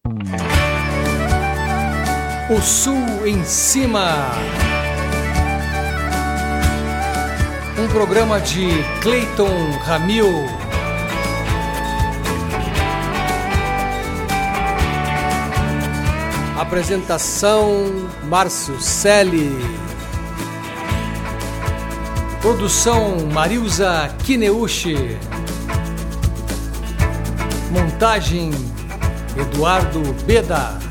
O Sul em Cima. Um programa de Cleiton Ramil. Apresentação Márcio Selle. Produção Marilza Kineuchi. Montagem Eduardo Beda.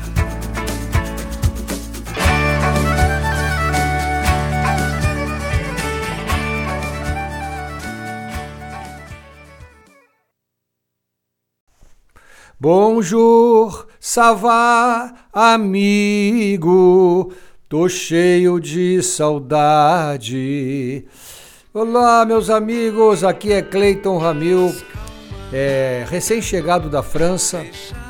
Bonjour, ça va, amigo? Tô cheio de saudade. Olá, meus amigos, aqui é Cleiton Ramil, recém-chegado da França.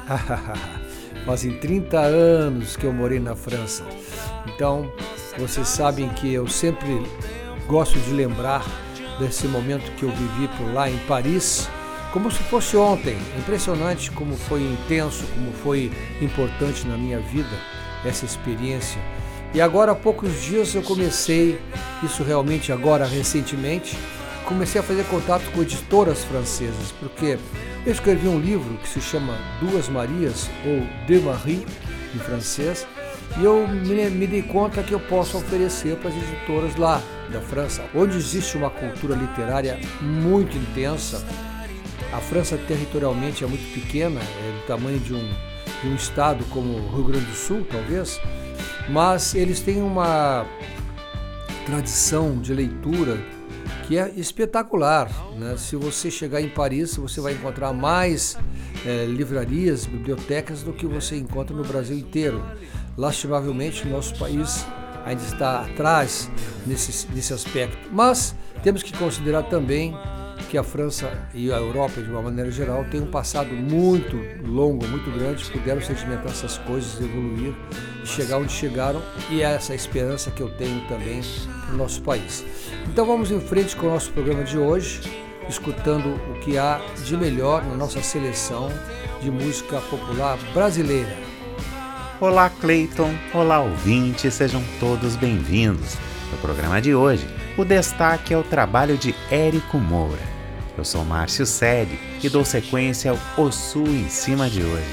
Fazem 30 anos que eu morei na França. Então, vocês sabem que eu sempre gosto de lembrar desse momento que eu vivi por lá em Paris, como se fosse ontem. Impressionante como foi intenso, como foi importante na minha vida essa experiência. E agora há poucos dias eu comecei, isso realmente agora recentemente, comecei a fazer contato com editoras francesas, porque eu escrevi um livro que se chama Duas Marias, ou Deux Maries, em francês, e eu me dei conta que eu posso oferecer para as editoras lá da França, onde existe uma cultura literária muito intensa. A França territorialmente é muito pequena, é do tamanho de um estado como o Rio Grande do Sul, talvez, mas eles têm uma tradição de leitura que é espetacular, né? Se você chegar em Paris, você vai encontrar mais livrarias, bibliotecas do que você encontra no Brasil inteiro. Lastimavelmente, o nosso país ainda está atrás nesse aspecto, mas temos que considerar também que a França e a Europa, de uma maneira geral, têm um passado muito longo, muito grande, puderam sedimentar essas coisas, evoluir e chegar onde chegaram, e é essa esperança que eu tenho também para o nosso país. Então vamos em frente com o nosso programa de hoje, escutando o que há de melhor na nossa seleção de música popular brasileira. Olá, Cleiton, olá, ouvintes, sejam todos bem-vindos. No programa de hoje, o destaque é o trabalho de Érico Moura. Eu sou Márcio Selle e dou sequência ao O Sul em Cima de hoje.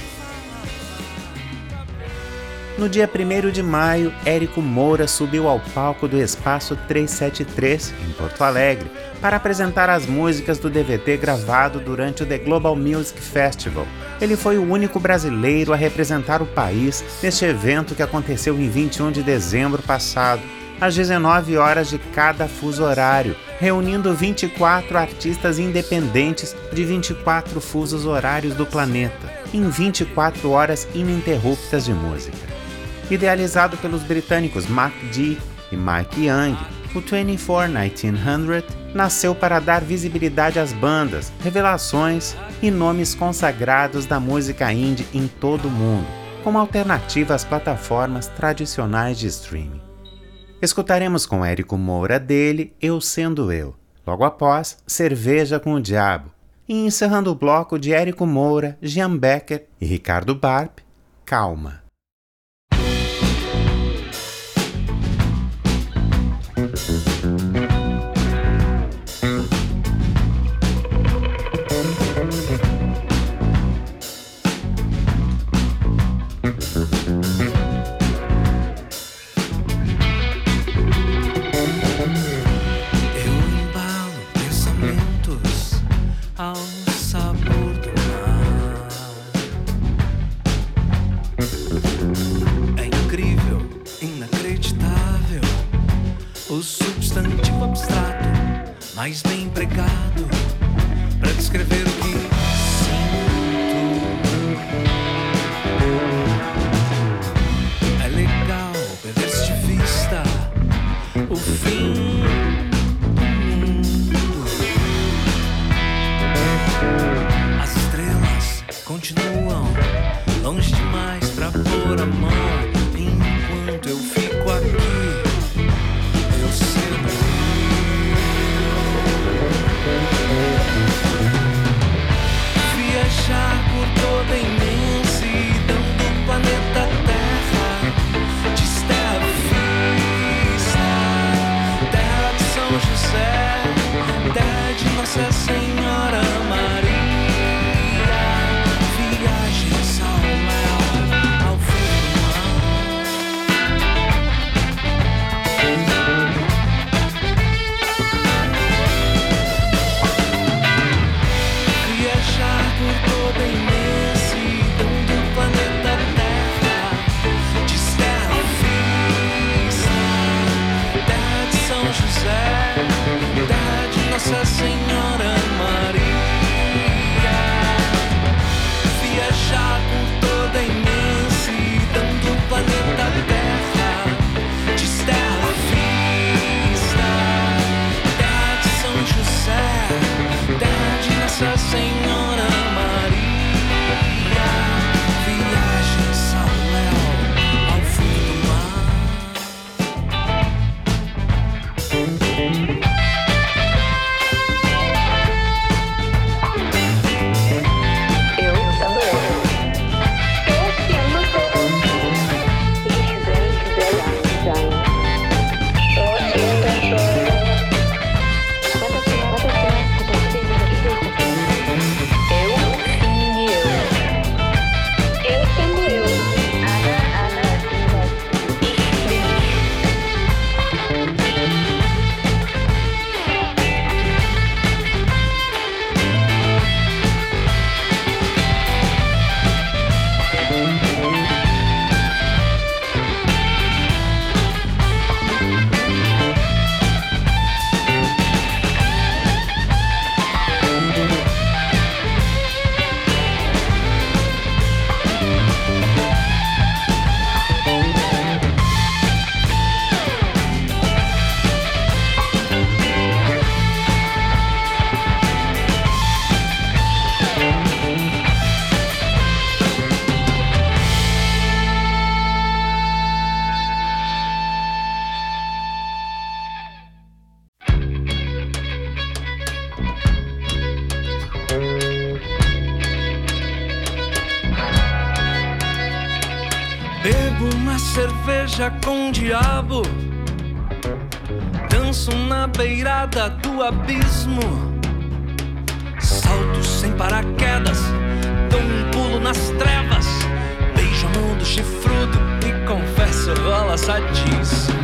No dia 1º de maio, Érico Moura subiu ao palco do Espaço 373, em Porto Alegre, para apresentar as músicas do DVD gravado durante o The Global Music Festival. Ele foi o único brasileiro a representar o país neste evento que aconteceu em 21 de dezembro passado, às 19 horas de cada fuso horário, reunindo 24 artistas independentes de 24 fusos horários do planeta, em 24 horas ininterruptas de música. Idealizado pelos britânicos Mac G e Mike Young, o 24-1900 nasceu para dar visibilidade às bandas, revelações e nomes consagrados da música indie em todo o mundo, como alternativa às plataformas tradicionais de streaming. Escutaremos com Érico Moura dele Eu Sendo Eu, logo após Cerveja com o Diabo, e encerrando o bloco de Érico Moura, Jean Becker e Ricardo Barp, Calma. Mas bem empregado para descrever o que sinto. É legal perder-se de vista o fim do mundo. As estrelas continuam longe demais para pôr a mão enquanto eu fico aqui. Eu sei. Viajar por toda a imensidão. Bebo uma cerveja com o diabo, danço na beirada do abismo, salto sem paraquedas, dou um pulo nas trevas, beijo a mão do chifrudo e confesso rola sadíssimo.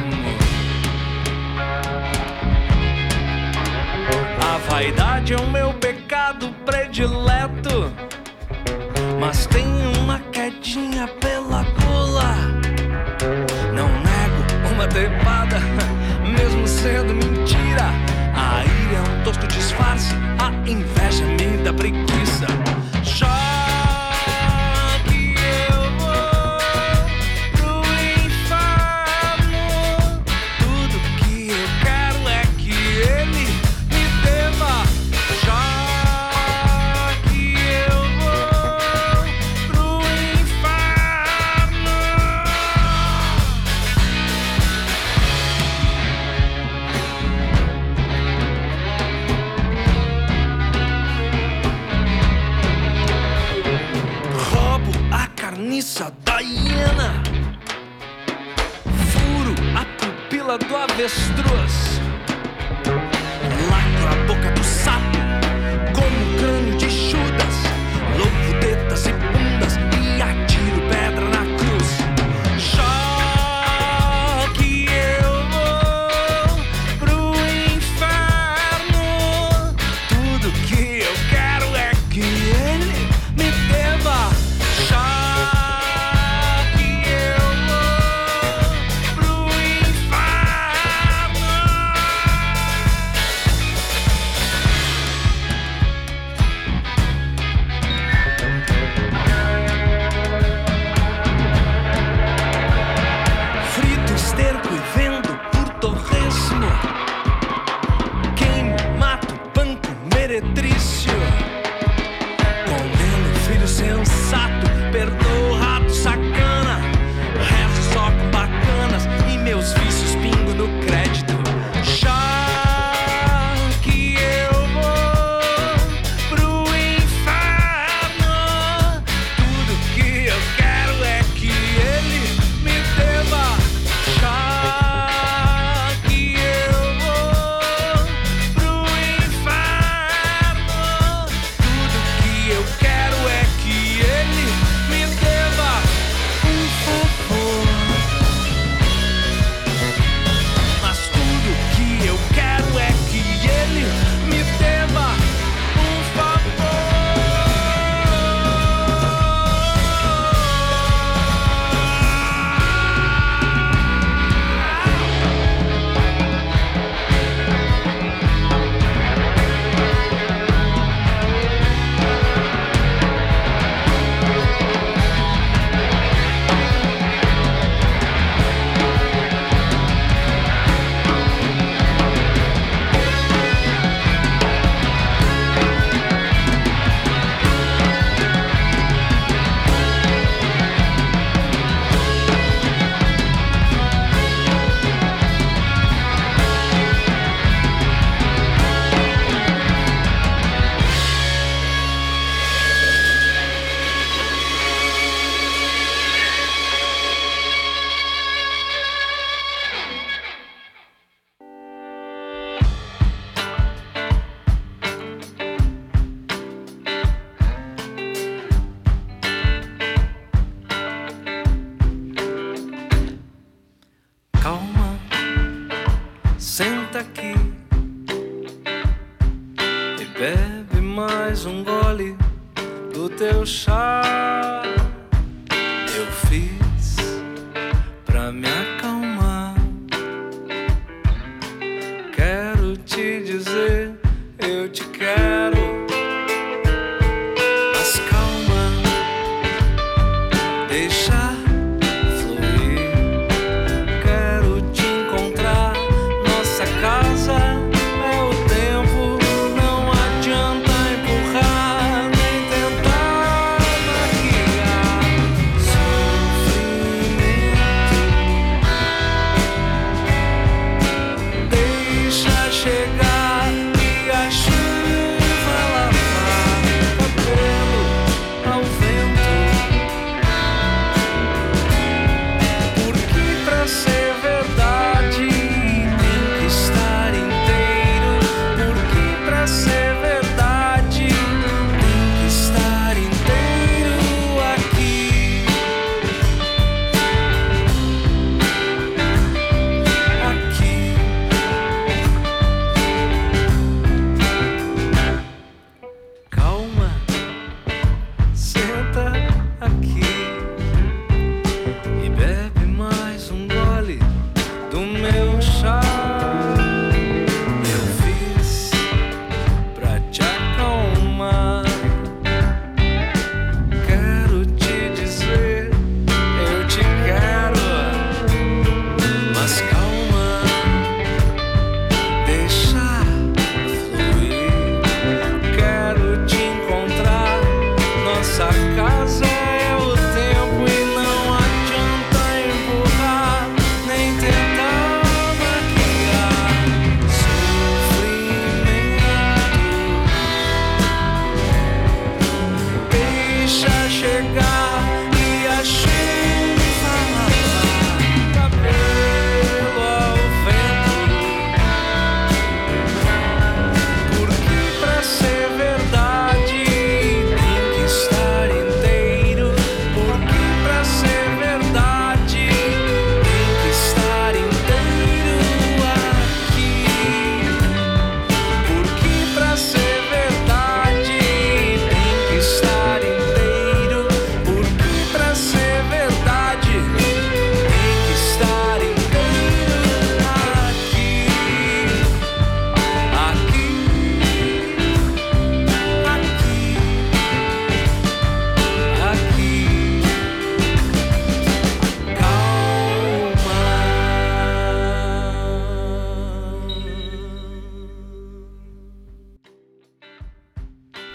A vaidade é o meu pecado predileto, mas tenho uma quedinha pela gula. Não nego uma trepada, mesmo sendo mentira. A ira é um tosco disfarce, a inveja me dá preguiça. Já que eu vou pro inferno, tudo que eu quero é que ele me deva. Já que eu vou pro inferno. Roubo a carniça da hiena, furo a pupila do avestruz, lacro a boca do sapo, como o crânio de Judas, louvo tetas e bundas e atiro pedra na cruz. Já que eu vou pro inferno, tudo que eu quero é que ele me deva. Já que eu vou pro inferno. Frito esterco e vendo por torresmo, queimo, mato, banco, meretrício, condeno o filho sensato, perdoo o rato sacana, rezo só com bacanas e meus vícios pingo no crédito. Já que eu vou pro inferno, tudo que eu quero é que ele me deva. Já que eu vou pro inferno, tudo que eu quero é que ele me deva um favor. Mas tudo que eu quero é que ele me deva um favor. Calma, senta aqui e bebe mais um gole do teu chá. Eu fiz pra me acalmar. Quero te dizer, eu te quero. Mas calma, deixa fluir. Quero te encontrar. Nossa casa é o tempo. Não adianta empurrar nem tentar maquiar sofrimento. Deixa chegar e a chuva lavar cabelo ao vento.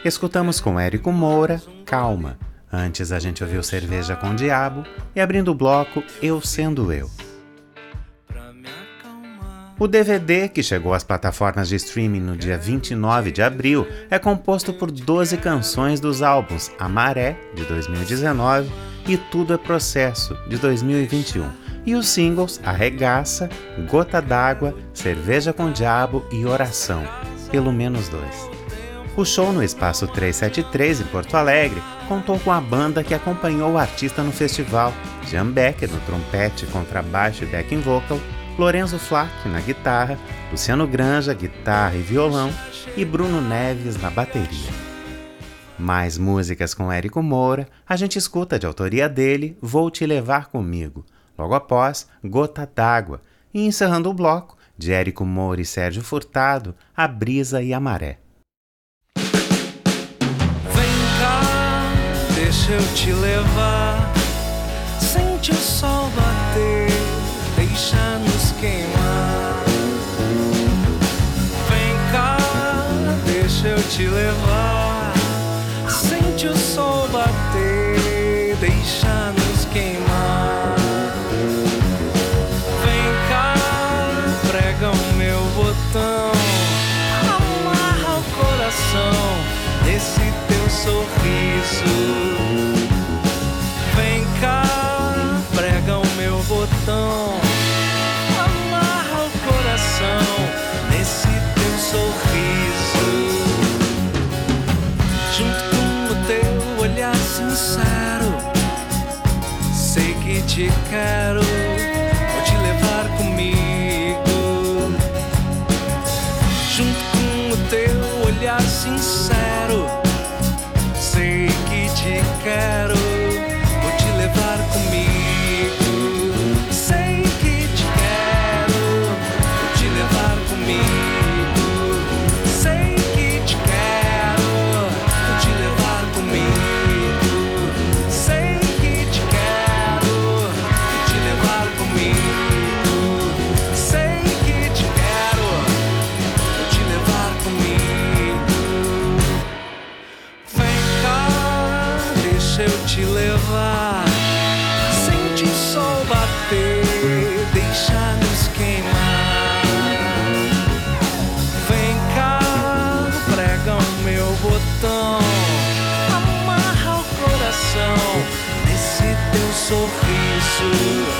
Escutamos com Érico Moura, Calma. Antes a gente ouviu Cerveja com Diabo e abrindo o bloco Eu Sendo Eu. O DVD, que chegou às plataformas de streaming no dia 29 de abril, é composto por 12 canções dos álbuns A Maré, de 2019, e Tudo é Processo, de 2021, e os singles Arregaça, Gota d'Água, Cerveja com Diabo e Oração, pelo menos 2. O show no Espaço 373, em Porto Alegre, contou com a banda que acompanhou o artista no festival, Jean Becker no trompete, contrabaixo e backing vocal, Lorenzo Flack na guitarra, Luciano Granja, guitarra e violão e Bruno Neves na bateria. Mais músicas com Érico Moura, a gente escuta de autoria dele Vou Te Levar Comigo, logo após Gota d'Água e encerrando o bloco de Érico Moura e Sérgio Furtado, A Brisa e a Maré. Vem cá, deixa eu te levar, sente o sol bater, deixa nos queimar. Vem cá, deixa eu te levar, sente o sol bater, deixa nos queimar. Vem cá, prega o meu botão, amarra o coração nesse teu sorriso. Vem cá, prega o meu botão, amarra o coração nesse teu sorriso. Junto com o teu olhar sincero, sei que te quero, vou te levar comigo. Junto com o teu olhar sincero, sei que te quero, vou te levar comigo. Sei que te quero, vou te levar comigo. Sei que te quero, vou te levar comigo. Sei que te quero, vou te levar comigo. Sei que te quero, vou te levar comigo. Vem cá, deixa eu te levar, sente o sol bater, deixa nos queimar. Vem cá, prega o meu botão, amarra o coração nesse teu sorriso.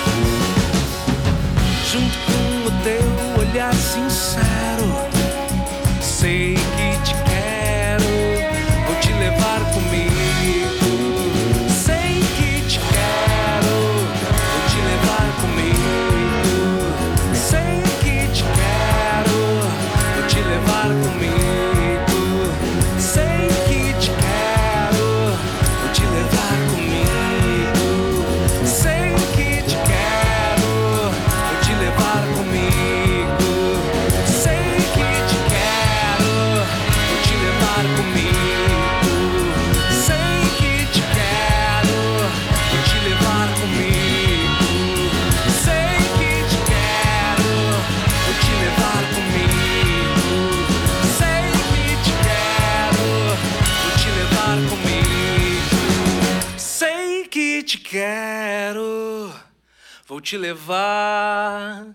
Junto com o teu olhar sincero, sei que te quero, vou te levar comigo. Sei que te quero, vou te levar comigo. Sei que te quero, vou te levar comigo. Sei que te quero, vou te levar comigo. Sei que te quero, vou te levar comigo. Sei que te quero, vou te levar comigo. Sei que te quero, vou te levar comigo. Sei que te quero, vou te levar comigo. Sei que te quero, vou te levar comigo. Sei que te quero, vou te levar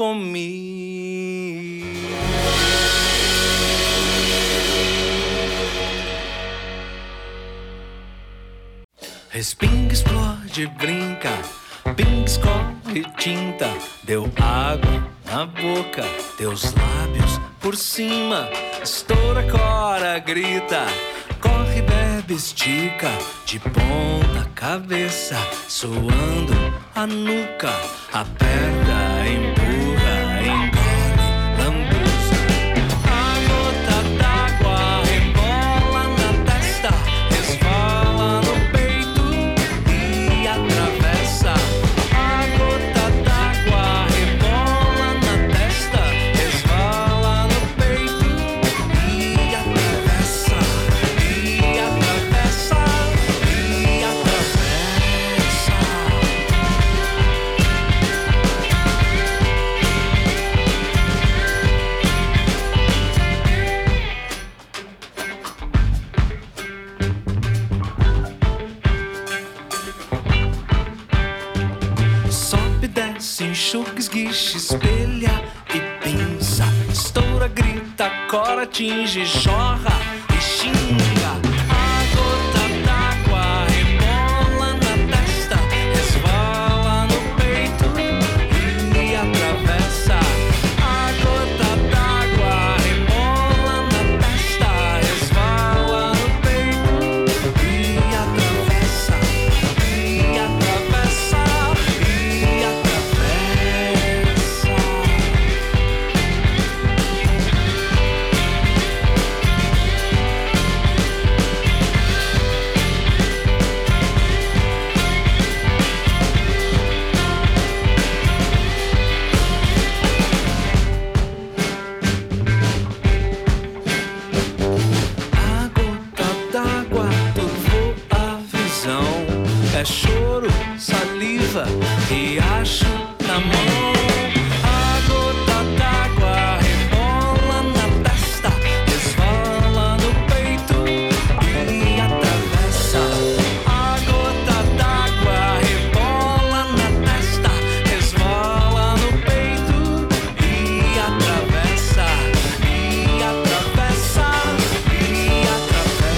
comigo. Respinga, explode, brinca, pinga, escorre tinta. Deu água na boca, teus lábios por cima. Estoura, cora, grita, corre, bebe, estica. De ponta cabeça, suando a nuca. Aperta, empurra, engole, lambuza. A gota d'água rebola na testa, resvala no peito e atravessa. A gota d'água rebola na testa, resvala no peito e atravessa. E atravessa, e atravessa. se enxuga, esguicha, espelha e pinça. Estoura, grita, cora, atinge, jorra e xinga. A gota d'água rebola na testa, resvala no peito e atravessa. A gota d'água rebola na testa, resvala no peito e atravessa. E atravessa, e atravessa. A gota d'água turvou a visão. É choro, saliva, riacho na mão. A gota d'água rebola na testa, resvala no peito e atravessa. A gota d'água rebola na testa, resvala no peito e atravessa. E atravessa, e atravessa.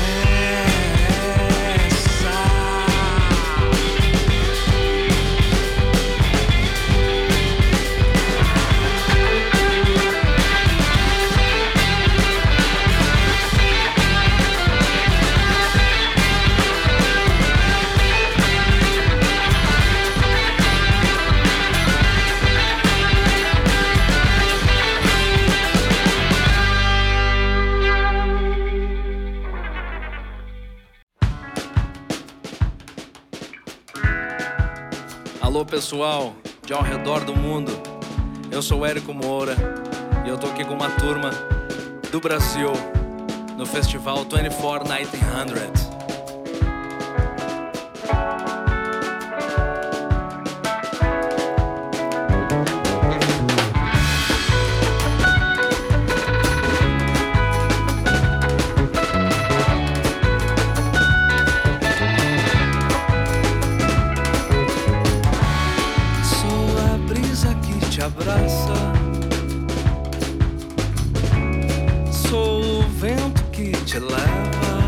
Alô pessoal, de ao redor do mundo, eu sou Érico Moura e eu tô aqui com uma turma do Brasil no festival 24-1900. Sou a brisa que te abraça, sou o vento que te leva,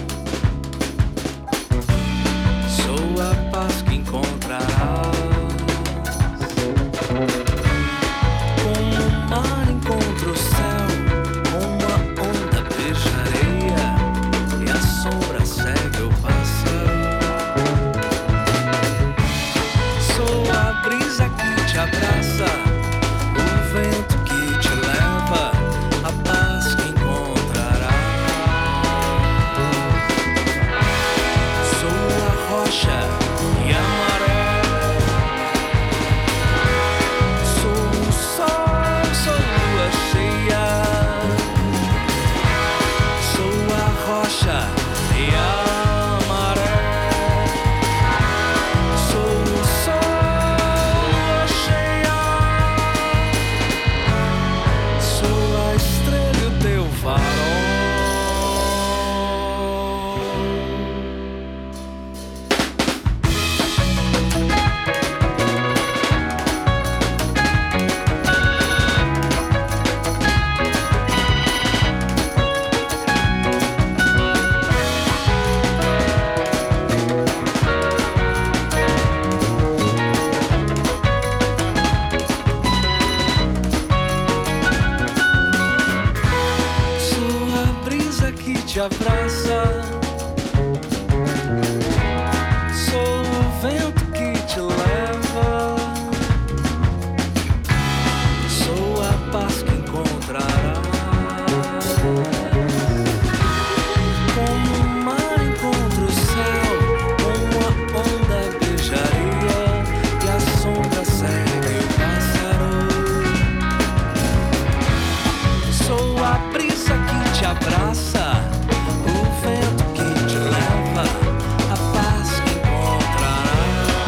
sou a paz que encontrarás. Como o mar encontra o céu, como a onda beija a areia e a sombra segue o pássaro. Sou a brisa que te abraça, o vento que te leva, a paz que encontrarás. Sou a rocha e a maré, sou o sol, sou lua cheia. Sou a rocha e a maré, sou o sol, lua cheia. Sou a estrela e o teu farol. Sou a brisa que te abraça, sou o vento que te leva, sou a paz que encontrarás. Como o mar encontra o céu, como a onda beija a areia e a sombra segue o pássaro. Sou a brisa que te abraça, o vento que te leva, a paz que encontrarás.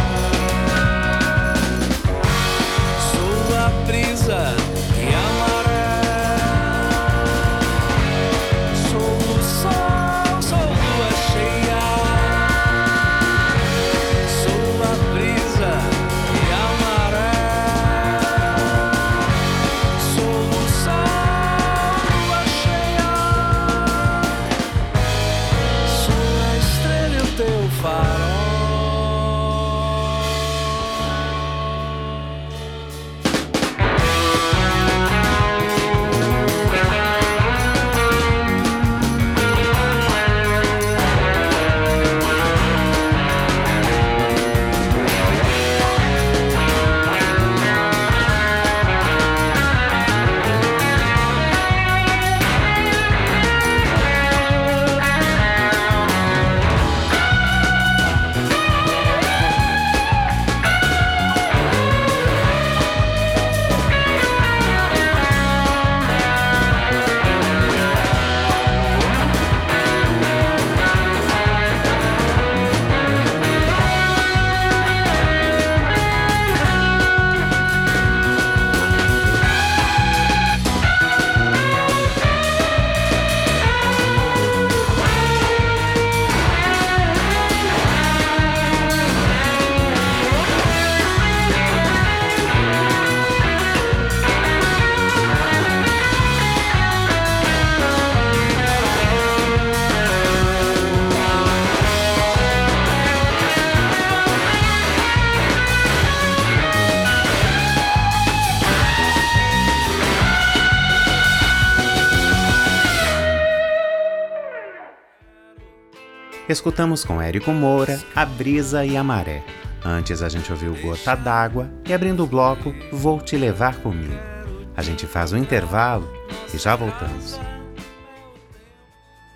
Escutamos com Érico Moura, A Brisa e a Maré. Antes a gente ouviu Gota d'Água e abrindo o bloco, Vou Te Levar Comigo. A gente faz um intervalo e já voltamos.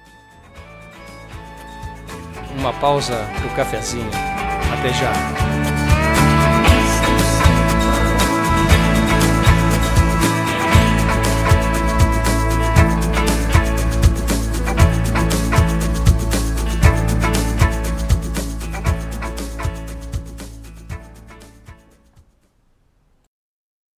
Uma pausa pro cafezinho. Até já.